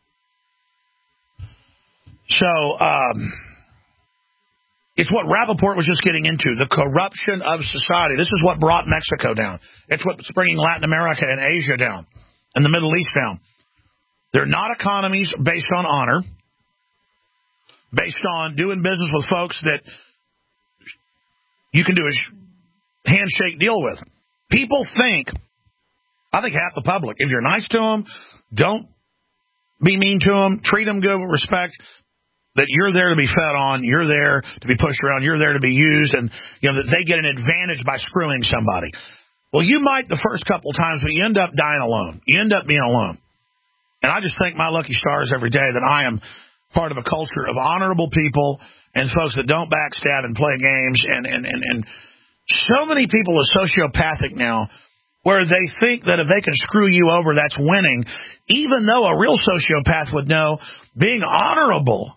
So um, it's what Rappaport was just getting into, the corruption of society. This is what brought Mexico down. It's what's bringing Latin America and Asia down and the Middle East down. They're not economies based on honor, based on doing business with folks that you can do a handshake deal with. People think, I think half the public, if you're nice to them, don't be mean to them, treat them good with respect, that you're there to be fed on, you're there to be pushed around, you're there to be used, and you know that they get an advantage by screwing somebody. Well, you might the first couple of times, but you end up dying alone. You end up being alone. And I just thank my lucky stars every day that I am part of a culture of honorable people and folks that don't backstab and play games. And, and, and, and so many people are sociopathic now where they think that if they can screw you over, that's winning, even though a real sociopath would know being honorable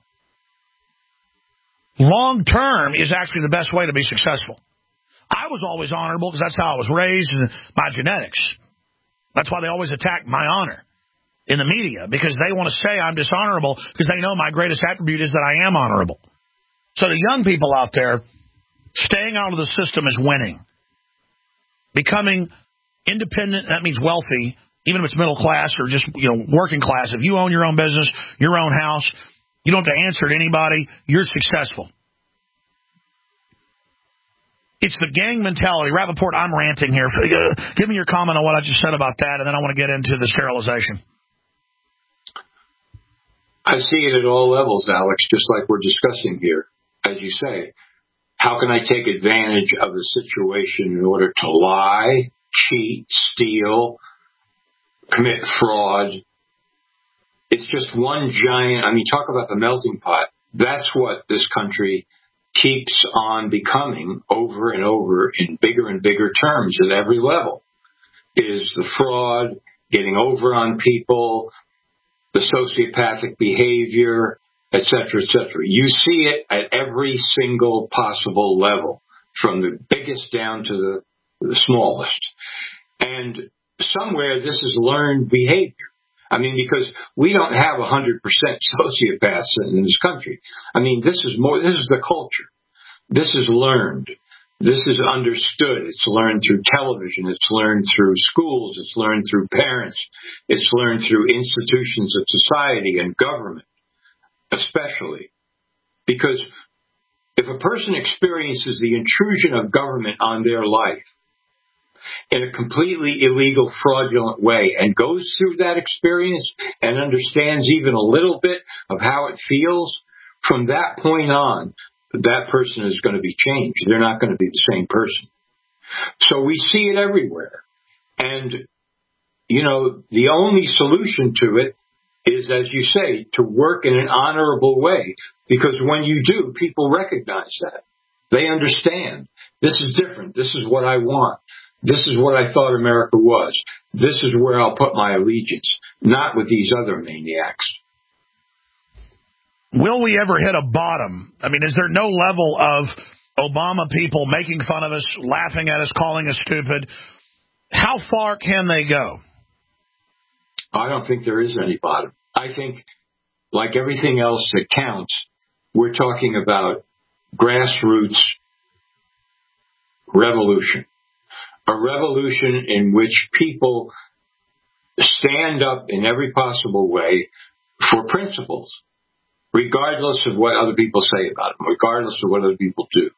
long term is actually the best way to be successful. I was always honorable because that's how I was raised and my genetics. That's why they always attack my honor in the media, because they want to say I'm dishonorable because they know my greatest attribute is that I am honorable. So the young people out there, staying out of the system is winning. Becoming independent, that means wealthy, even if it's middle class or just, you know, working class. If you own your own business, your own house, you don't have to answer to anybody, you're successful. It's the gang mentality. Rappaport, I'm ranting here. Give me your comment on what I just said about that, and then I want to get into the sterilization. I see it at all levels, Alex, just like we're discussing here. As you say, how can I take advantage of the situation in order to lie, cheat, steal, commit fraud? It's just one giant, I mean, talk about the melting pot. That's what this country keeps on becoming over and over in bigger and bigger terms at every level, is the fraud, getting over on people, the sociopathic behavior, et cetera, et cetera. You see it at every single possible level, from the biggest down to the, the smallest. And somewhere this is learned behavior. I mean, because we don't have one hundred percent sociopaths in this country. I mean, this is more, this is the culture. This is learned. This is understood. It's learned through television. It's learned through schools. It's learned through parents. It's learned through institutions of society and government. especially. Because if a person experiences the intrusion of government on their life in a completely illegal, fraudulent way and goes through that experience and understands even a little bit of how it feels, from that point on, that person is going to be changed. They're not going to be the same person. So we see it everywhere. And, you know, the only solution to it is, as you say, to work in an honorable way. Because when you do, people recognize that. They understand. This is different. This is what I want. This is what I thought America was. This is where I'll put my allegiance, not with these other maniacs. Will we ever hit a bottom? I mean, is there no level of Obama people making fun of us, laughing at us, calling us stupid? How far can they go? I don't think there is any bottom. I think, like everything else that counts, we're talking about grassroots revolution. A revolution in which people stand up in every possible way for principles, regardless of what other people say about them, regardless of what other people do.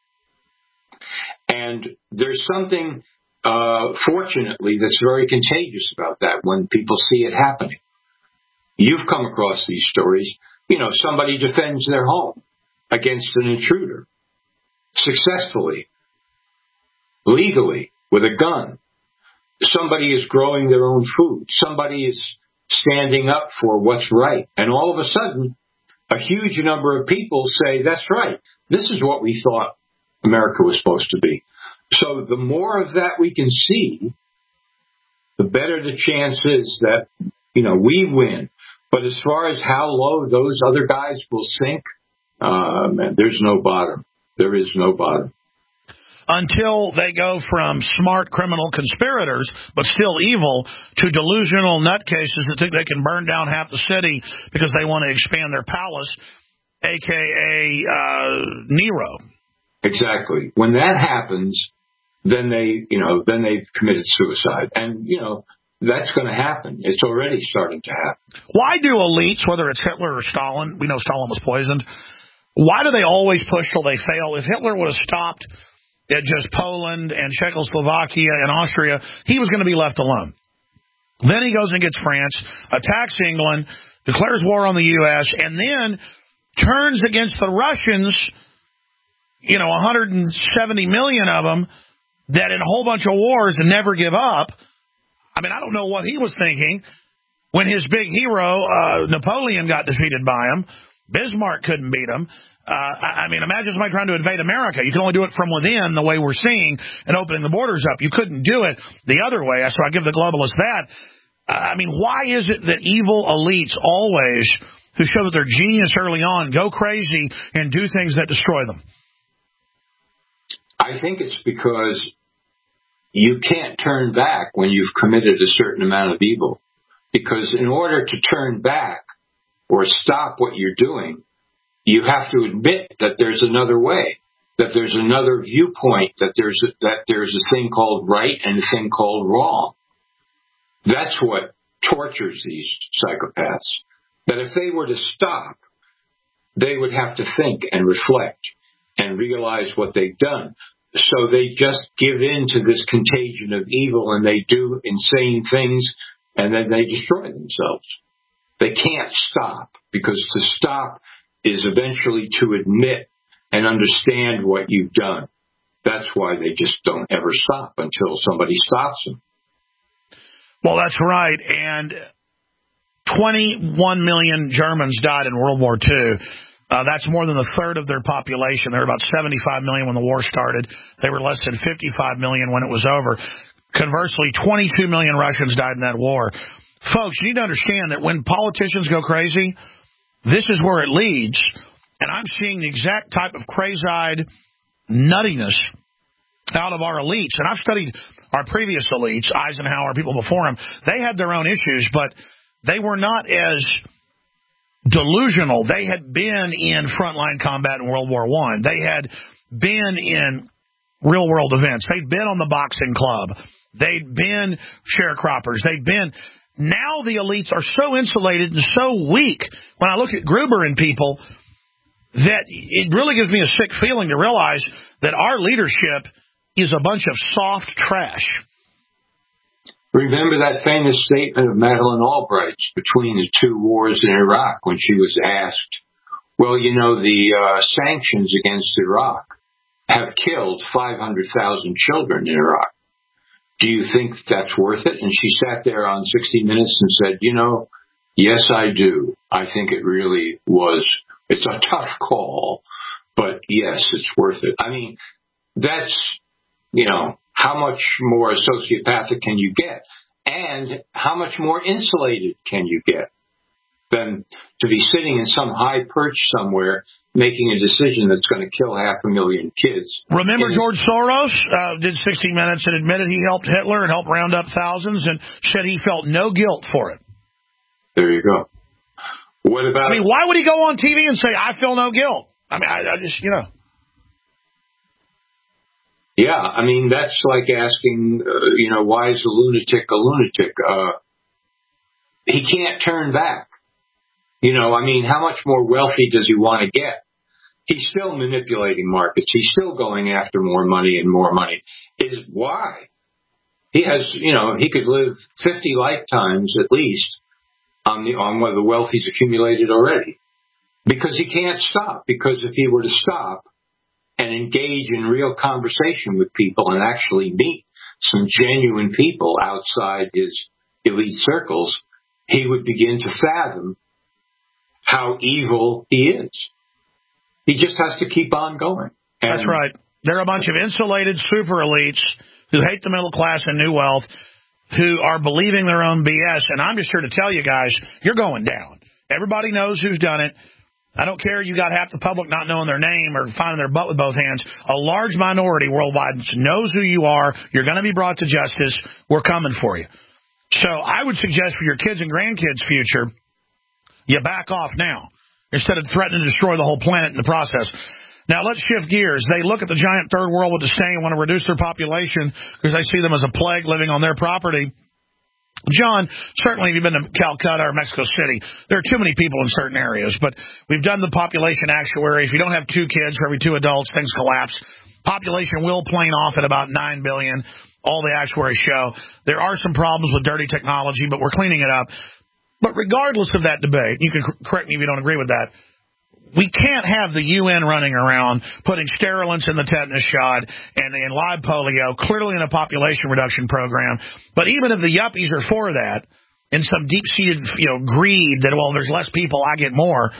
And there's something, uh, fortunately, that's very contagious about that when people see it happening. You've come across these stories. You know, somebody defends their home against an intruder successfully, legally, with a gun. Somebody is growing their own food. Somebody is standing up for what's right. And all of a sudden, a huge number of people say, that's right. This is what we thought America was supposed to be. So the more of that we can see, the better the chance is that, you know, we win. But as far as how low those other guys will sink, uh, man, there's no bottom. There is no bottom. Until they go from smart criminal conspirators, but still evil, to delusional nutcases that think they can burn down half the city because they want to expand their palace, a k a. Uh, Nero. Exactly. When that happens, then they, you know, then they've committed suicide. And, you know, that's going to happen. It's already starting to happen. Why do elites, whether it's Hitler or Stalin, we know Stalin was poisoned, why do they always push till they fail? If Hitler would have stopped at just Poland and Czechoslovakia and Austria, he was going to be left alone. Then he goes and gets France, attacks England, declares war on the U S, and then turns against the Russians, you know, one hundred seventy million of them, that in a whole bunch of wars and never give up. I mean, I don't know what he was thinking when his big hero, uh, Napoleon, got defeated by him. Bismarck couldn't beat him. Uh, I mean, imagine somebody trying to invade America. You can only do it from within, the way we're seeing, and opening the borders up. You couldn't do it the other way, so I give the globalists that. Uh, I mean, why is it that evil elites always, who show that they're genius early on, go crazy and do things that destroy them? I think it's because you can't turn back when you've committed a certain amount of evil. Because in order to turn back or stop what you're doing, you have to admit that there's another way, that there's another viewpoint, that there's a, that there's a thing called right and a thing called wrong. That's what tortures these psychopaths. That if they were to stop, they would have to think and reflect and realize what they've done. So they just give in to this contagion of evil and they do insane things and then they destroy themselves. They can't stop, because to stop is eventually to admit and understand what you've done. That's why they just don't ever stop until somebody stops them. Well, that's right. And twenty-one million Germans died in World War Two. Uh, that's more than a third of their population. There were about seventy-five million when the war started. They were less than fifty-five million when it was over. Conversely, twenty-two million Russians died in that war. Folks, you need to understand that when politicians go crazy, this is where it leads. And I'm seeing the exact type of crazy-eyed nuttiness out of our elites. And I've studied our previous elites, Eisenhower, people before him. They had their own issues, but they were not as delusional. They had been in frontline combat in World War One. They had been in real-world events. They'd been on the boxing club. They'd been sharecroppers. They'd been... Now the elites are so insulated and so weak, when I look at Gruber and people, that it really gives me a sick feeling to realize that our leadership is a bunch of soft trash. Remember that famous statement of Madeleine Albright's between the two wars in Iraq when she was asked, well, you know, the uh, sanctions against Iraq have killed five hundred thousand children in Iraq. Do you think that's worth it? And she sat there on sixty minutes and said, you know, yes, I do. I think it really was. It's a tough call, but yes, it's worth it. I mean, that's, you know, how much more sociopathic can you get? And how much more insulated can you get than to be sitting in some high perch somewhere making a decision that's going to kill half a million kids? Remember and, George Soros uh, did sixty minutes and admitted he helped Hitler and helped round up thousands and said he felt no guilt for it. There you go. What about... I mean, why would he go on T V and say, I feel no guilt? I mean, I, I just, you know... Yeah, I mean, that's like asking, uh, you know, why is a lunatic a lunatic? Uh, he can't turn back. You know, I mean, how much more wealthy does he want to get? He's still manipulating markets. He's still going after more money and more money. Is why? He has, you know, he could live fifty lifetimes at least on the on what the wealth he's accumulated already. Because he can't stop. Because if he were to stop and engage in real conversation with people and actually meet some genuine people outside his elite circles, he would begin to fathom how evil he is. He just has to keep on going. And that's right. They're a bunch of insulated super elites who hate the middle class and new wealth, who are believing their own B S. And I'm just here to tell you guys, you're going down. Everybody knows who's done it. I don't care you got half the public not knowing their name or finding their butt with both hands. A large minority worldwide knows who you are. You're going to be brought to justice. We're coming for you. So I would suggest for your kids and grandkids' future, you back off now instead of threatening to destroy the whole planet in the process. Now, let's shift gears. They look at the giant third world with disdain and want to reduce their population because they see them as a plague living on their property. John, certainly if you've been to Calcutta or Mexico City, there are too many people in certain areas, but we've done the population actuary. If you don't have two kids for every two adults, things collapse. Population will plane off at about nine billion, all the actuaries show. There are some problems with dirty technology, but we're cleaning it up. But regardless of that debate, you can correct me if you don't agree with that, we can't have the U N running around putting sterilants in the tetanus shot and in live polio, clearly in a population reduction program. But even if the yuppies are for that, in some deep-seated, you know, greed that, well, there's less people, I get more,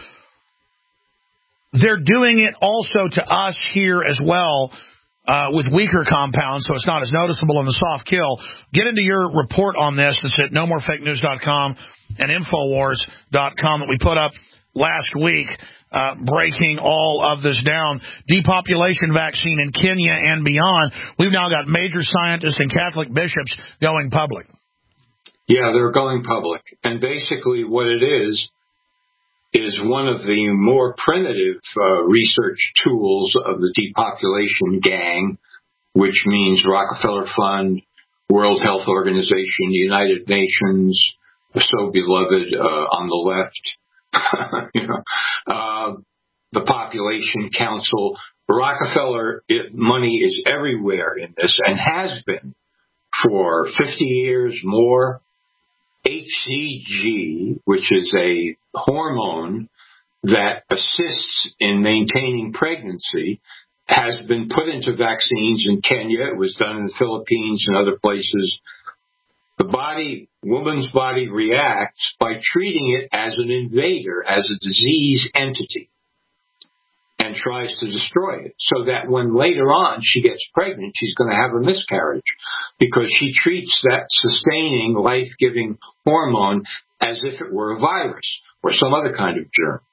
they're doing it also to us here as well uh, with weaker compounds, so it's not as noticeable in the soft kill. Get into your report on this. It's at no more fake news dot com and infowars dot com that we put up last week. Uh, breaking all of this down. Depopulation vaccine in Kenya and beyond. We've now got major scientists and Catholic bishops going public. Yeah, they're going public. And basically what it is, is one of the more primitive uh, research tools of the depopulation gang, which means Rockefeller Fund, World Health Organization, United Nations, so beloved uh, on the left. you know, uh, the Population Council. Rockefeller it, money is everywhere in this and has been for fifty years more. H C G, which is a hormone that assists in maintaining pregnancy, has been put into vaccines in Kenya. It was done in the Philippines and other places. The body, woman's body reacts by treating it as an invader, as a disease entity, and tries to destroy it so that when later on she gets pregnant, she's going to have a miscarriage because she treats that sustaining, life-giving hormone as if it were a virus or some other kind of germ.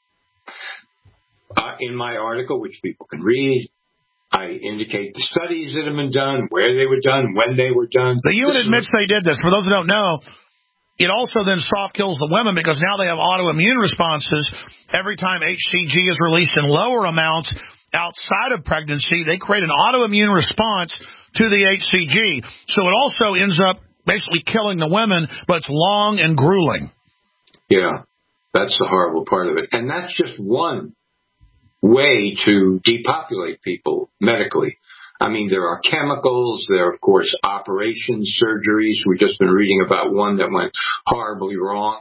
Uh, in my article, which people can read, I indicate the studies that have been done, where they were done, when they were done. The U N admits they did this. For those who don't know, it also then soft kills the women because now they have autoimmune responses. Every time H C G is released in lower amounts outside of pregnancy, they create an autoimmune response to the H C G. So it also ends up basically killing the women, but it's long and grueling. Yeah, that's the horrible part of it. And that's just one way to depopulate people medically. I mean, there are chemicals, there are, of course, operations, surgeries. We've just been reading about one that went horribly wrong.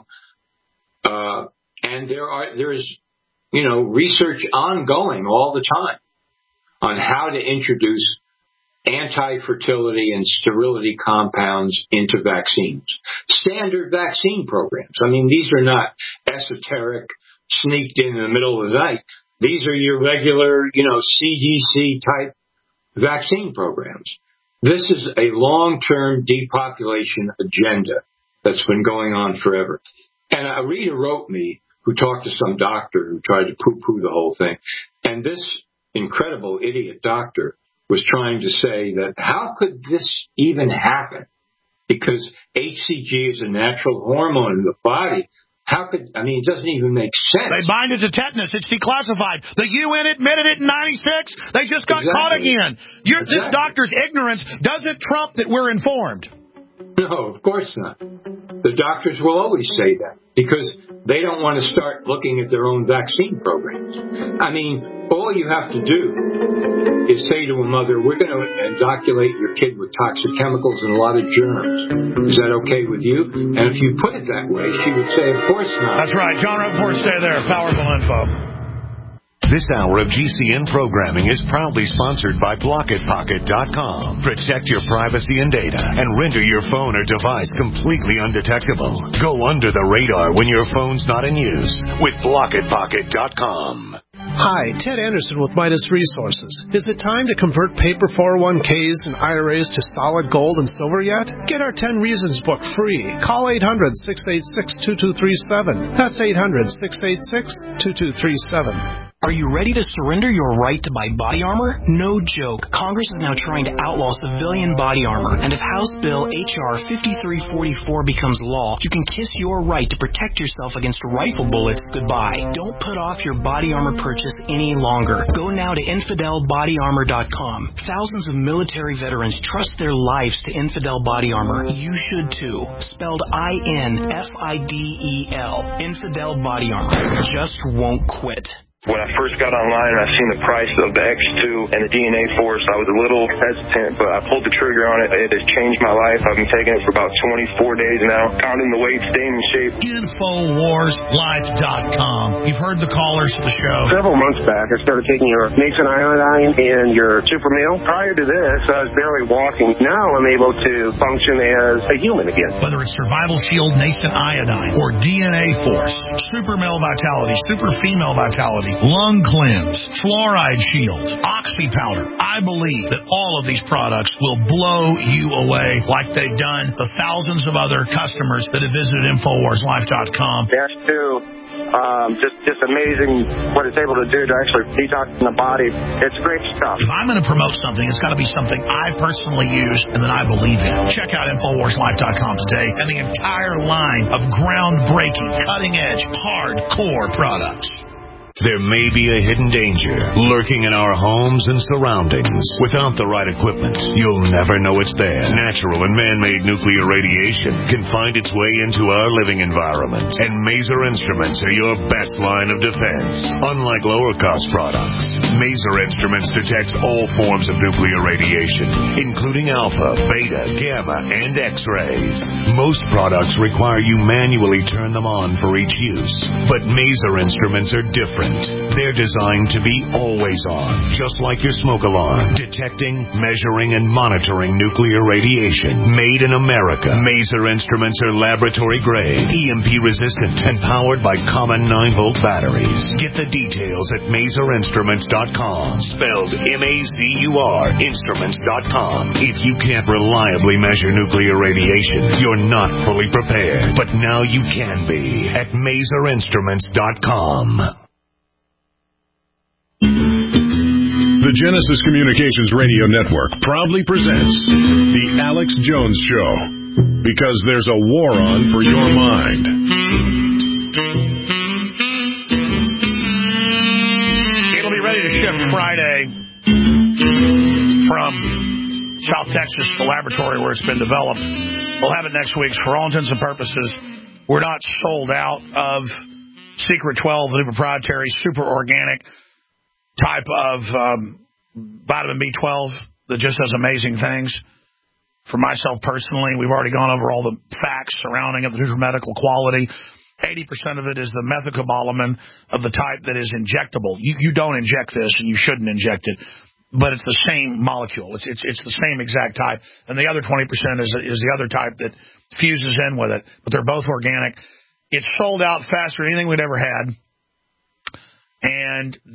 Uh, and there are, there's, you know, research ongoing all the time on how to introduce anti-fertility and sterility compounds into vaccines. Standard vaccine programs. I mean, these are not esoteric, sneaked in in the middle of the night. These are your regular, you know, C D C type vaccine programs. This is a long-term depopulation agenda that's been going on forever. And a reader wrote me who talked to some doctor who tried to poo-poo the whole thing. And this incredible idiot doctor was trying to say that how could this even happen? Because H C G is a natural hormone in the body. How could, I mean, it doesn't even make sense. They bind it to tetanus. It's declassified. The U N admitted it in ninety-six. They just got exactly. caught again. You're, exactly. This doctor's ignorance doesn't trump that we're informed. No, of course not. The doctors will always say that because they don't want to start looking at their own vaccine programs. I mean, all you have to do is say to a mother, we're going to inoculate your kid with toxic chemicals and a lot of germs. Is that okay with you? And if you put it that way, she would say, of course not. That's right. John Rappaport, stay there. Powerful info. This hour of G C N programming is proudly sponsored by Blocket Pocket dot com. Protect your privacy and data and render your phone or device completely undetectable. Go under the radar when your phone's not in use with Blocket Pocket dot com. Hi, Ted Anderson with Midas Resources. Is it time to convert paper four oh one k's and I R As to solid gold and silver yet? Get our ten Reasons book free. Call eight hundred, six eight six, two two three seven. That's eight hundred, six eight six, two two three seven. Are you ready to surrender your right to buy body armor? No joke. Congress is now trying to outlaw civilian body armor. And if House Bill H R fifty-three forty-four becomes law, you can kiss your right to protect yourself against rifle bullets goodbye. Don't put off your body armor purchase any longer. Go now to infidel body armor dot com. Thousands of military veterans trust their lives to Infidel Body Armor. You should too. Spelled I N F I D E L. Infidel Body Armor. Just won't quit. When I first got online and I seen the price of the X two and the D N A Force, I was a little hesitant, but I pulled the trigger on it. It has changed my life. I've been taking it for about twenty-four days now, counting the weight, staying in shape. Infowars Life dot com. You've heard the callers to the show. Several months back, I started taking your Nathan Iodine and your Super Meal. Prior to this, I was barely walking. Now I'm able to function as a human again. Whether it's Survival Shield, Nathan Iodine, or D N A Force, Super Male Vitality, Super Female Vitality, Lung Cleanse, Fluoride Shield, Oxy Powder. I believe that all of these products will blow you away like they've done the thousands of other customers that have visited Infowars Life dot com. Dash two, um, just, just amazing what it's able to do to actually detox the body. It's great stuff. If I'm going to promote something, it's got to be something I personally use and that I believe in. Check out Infowars Life dot com today and the entire line of groundbreaking, cutting-edge, hardcore products. There may be a hidden danger lurking in our homes and surroundings. Without the right equipment, you'll never know it's there. Natural and man-made nuclear radiation can find its way into our living environment, and Maser Instruments are your best line of defense. Unlike lower-cost products, Maser Instruments detects all forms of nuclear radiation, including alpha, beta, gamma, and X-rays. Most products require you manually turn them on for each use, but Maser Instruments are different. They're designed to be always on, just like your smoke alarm, detecting, measuring, and monitoring nuclear radiation. Made in America, Maser Instruments are laboratory-grade, E M P-resistant, and powered by common nine-volt batteries. Get the details at Maser Instruments dot com, spelled M A Z U R, Instruments dot com. If you can't reliably measure nuclear radiation, you're not fully prepared. But now you can be at Maser Instruments dot com. The Genesis Communications Radio Network proudly presents The Alex Jones Show, because there's a war on for your mind. It'll be ready to ship Friday from South Texas, the laboratory where it's been developed. We'll have it next week. For all intents and purposes, we're not sold out of Secret twelve, the new proprietary, super organic type of um, vitamin B twelve that just does amazing things. For myself personally, we've already gone over all the facts surrounding it, the medical quality. eighty percent of it is the methylcobalamin of the type that is injectable. You, you don't inject this, and you shouldn't inject it, but it's the same molecule. It's it's, it's the same exact type. And the other twenty percent is, is the other type that fuses in with it, but they're both organic. It's sold out faster than anything we'd ever had. And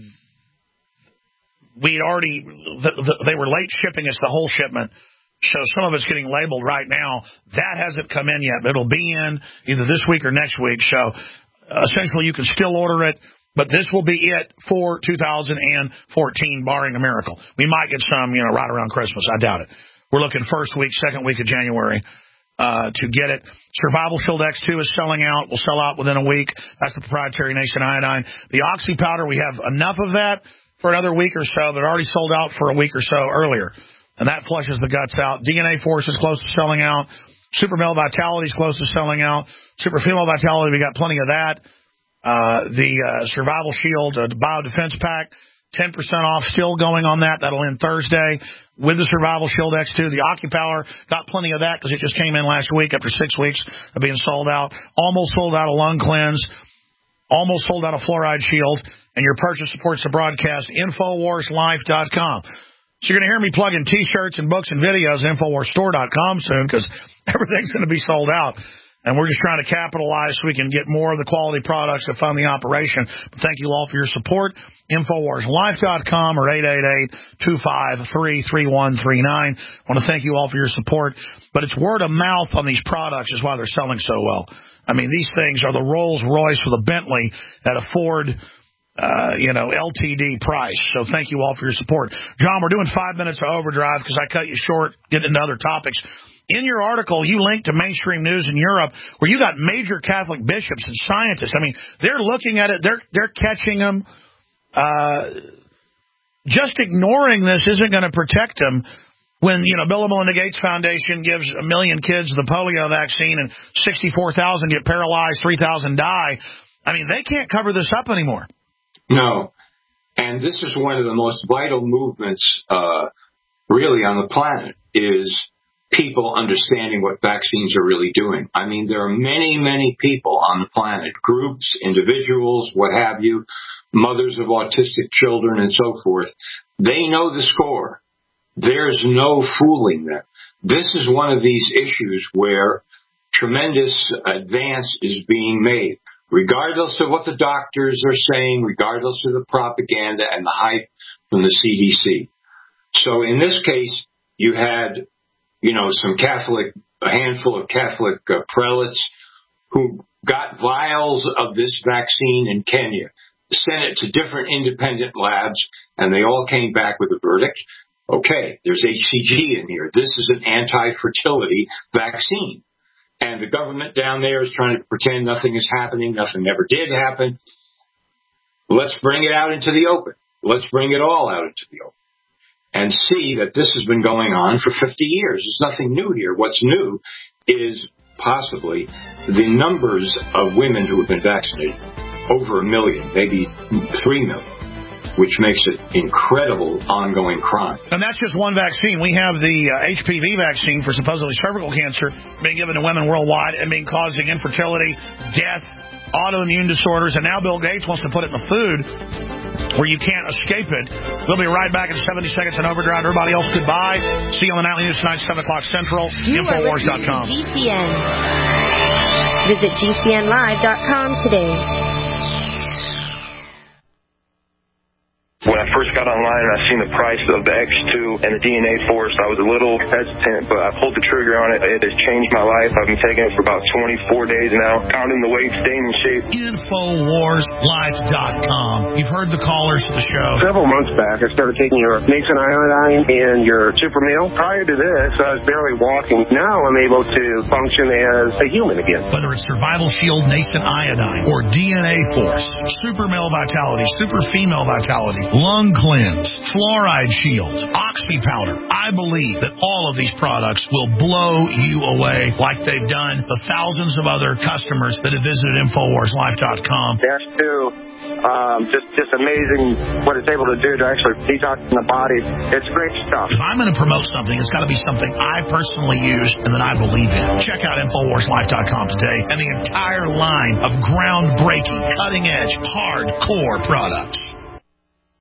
we'd already, the, the, they were late shipping us the whole shipment. So some of it's getting labeled right now. That hasn't come in yet. It'll be in either this week or next week. So uh, essentially you can still order it, but this will be it for two thousand fourteen, barring a miracle. We might get some, you know, right around Christmas. I doubt it. We're looking first week, second week of January. Uh, to get it. Survival Shield X two is selling out. We'll sell out within a week. That's the proprietary Nascent Iodine. The Oxy powder, we have enough of that for another week or so, but already sold out for a week or so earlier. And that flushes the guts out. D N A Force is close to selling out. Super Male Vitality is close to selling out. Super Female Vitality, we got plenty of that. Uh, the uh, Survival Shield, uh, the Biodefense Pack, ten percent off still going on that. That'll end Thursday. With the Survival Shield X two, the OcuPower, got plenty of that because it just came in last week after six weeks of being sold out. Almost sold out of Lung Cleanse. Almost sold out of Fluoride Shield. And your purchase supports the broadcast. Infowars Life dot com. So you're going to hear me plugging T-shirts and books and videos at Infowars Store dot com soon because everything's going to be sold out. And we're just trying to capitalize so we can get more of the quality products to fund the operation. But thank you all for your support. Infowars Life dot com or eight eight eight, two five three, three one three nine. I want to thank you all for your support. But it's word of mouth on these products is why they're selling so well. I mean, these things are the Rolls Royce or the Bentley at a Ford, uh, you know, L T D price. So thank you all for your support. John, we're doing five minutes of overdrive because I cut you short, get into other topics. In your article, you linked to mainstream news in Europe where you got major Catholic bishops and scientists. I mean, they're looking at it. They're they're catching them. Uh, just ignoring this isn't going to protect them when, you know, Bill and Melinda Gates Foundation gives a million kids the polio vaccine and sixty-four thousand get paralyzed, three thousand die. I mean, they can't cover this up anymore. No. And this is one of the most vital movements uh, really on the planet is people understanding what vaccines are really doing. I mean, there are many, many people on the planet, groups, individuals, what have you, mothers of autistic children and so forth. They know the score. There's no fooling them. This is one of these issues where tremendous advance is being made, regardless of what the doctors are saying, regardless of the propaganda and the hype from the C D C. So in this case, you had you know, some Catholic, a handful of Catholic uh, prelates who got vials of this vaccine in Kenya, sent it to different independent labs, and they all came back with a verdict. Okay, there's H C G in here. This is an anti-fertility vaccine. And the government down there is trying to pretend nothing is happening, nothing ever did happen. Let's bring it out into the open. Let's bring it all out into the open. And see that this has been going on for fifty years. There's nothing new here. What's new is possibly the numbers of women who have been vaccinated, over a million, maybe three million, which makes it incredible ongoing crime. And that's just one vaccine. We have the uh, H P V vaccine for supposedly cervical cancer being given to women worldwide and being causing infertility, death, autoimmune disorders, and now Bill Gates wants to put it in the food where you can't escape it. We'll be right back in seventy seconds in Overdrive. Everybody else, goodbye. See you on the Nightly News tonight, seven o'clock Central, Infowars dot com. G C N. Visit G C N live dot com today. When I first got online and I seen the price of the X two and the D N A Force, I was a little hesitant, but I pulled the trigger on it. It has changed my life. I've been taking it for about twenty-four days now, counting the weight, staying in shape. Infowars Life dot com. You've heard the callers of the show. Several months back, I started taking your Nascent Iodine and your Super Meal. Prior to this, I was barely walking. Now I'm able to function as a human again. Whether it's Survival Shield Nascent Iodine or D N A Force, Super Male Vitality, Super Female Vitality, Lung Bone Cleanse, Fluoride Shield, Oxy Powder. I believe that all of these products will blow you away like they've done the thousands of other customers that have visited Infowars Life dot com. Dash two, um, just, just amazing what it's able to do to actually detox the body. It's great stuff. If I'm going to promote something, it's got to be something I personally use and that I believe in. Check out Infowars Life dot com today and the entire line of groundbreaking, cutting-edge, hardcore products.